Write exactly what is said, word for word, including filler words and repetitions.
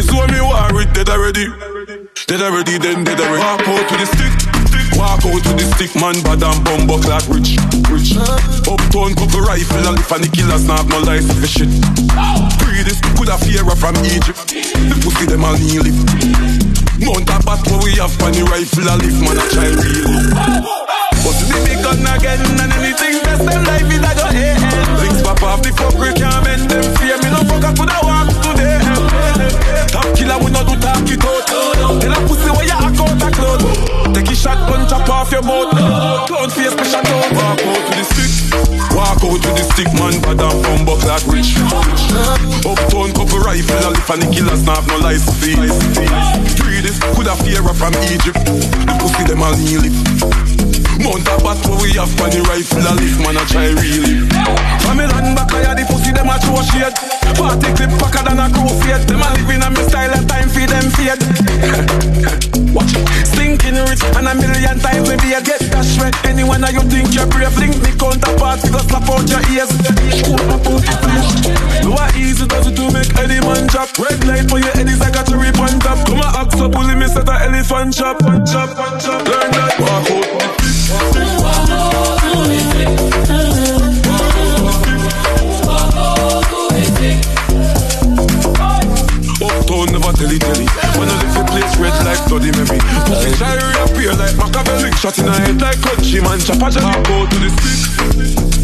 So me war with dead already. Dead already, then dead already. Walk out to the stick. Walk out to the stick, man, bad and bumbo clad rich, rich. Uptown couple rifle and if any killers not have no license for shit. Pre this, coulda fear from Egypt. The pussy them all kneel it. Mount a bat where we have funny rifle a lift, man, a try real. But the big gun again and anything best them life is a go end. Links pop off the fuck we can't bend them. Fear me no fuck I coulda walk today. Top killer we no do talk it out. Tell a pussy where you act out a cloud. Take a shotgun, chop off your mouth. Clown face, push a down. Walk out to the stick. Walk out to the stick, man, bad and bumbo clad rich. Uptown couple rifle and if any killers not have no license fee. Three this, coulda fear from Egypt. The pussy them all kneel it. Mount a bat where we have funny rifle a lift, man, a try really. From me land back I the pussy them a throw shade. Party clip packer than a crusade. Them a living on me style and time for them fade. Watch it. Stinking rich and a million times me be a get cash red. Anyone that you think you're brave, link me counterpart, because slap out your ears. Shoot up out your face. No a easy does it to make any man drop. Red light for your head is like a cherry on top. Come a axe up, bully me set a elephant chop. Chop, chop, learn that. Walk out. Walk out to the stick. Walk out to the stick. Uptown never tell it, tell it. When I live the place red like bloody Mary. Pussy try reappear like Machiavelli. Shot in her head like country man. Chop a jam. Walk out to the stick.